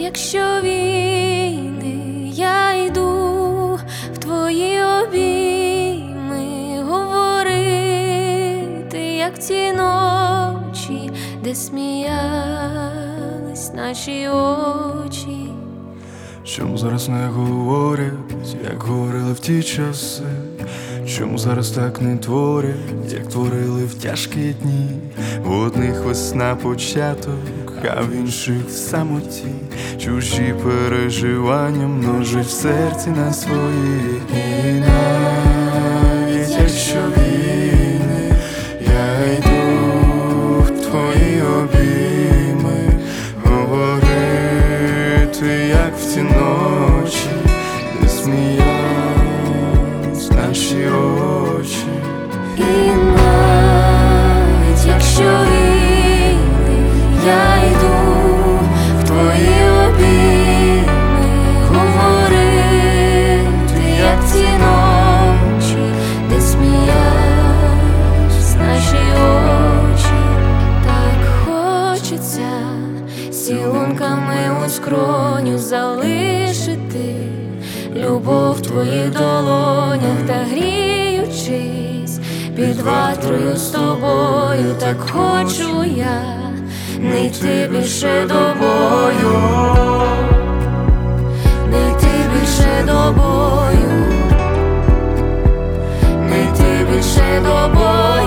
якщо війни, я йду в твої обійми, говорити, як ті ночі, де сміялись наші очі. Чому зараз не говорять, як говорили в ті часи? Чому зараз так не творять, як творили в тяжкі дні? В одних весна початок, а в інших в самоті. Чужі переживання множать в серці на свої. І навіть якщо війни, я йду в твої обійми, говорити, як в ті ночі, де сміялись наші очі. І навіть якщо війни, я йду в твої обійми, говорити, як ті ночі, де сміялись наші очі. Так хочеться цілунками у скроню залишити любов в твоїх долонях та гріючись під ватрою з тобою. Так хочу я не йти більше до бою, не йти більше до бою, не йти більше до бою.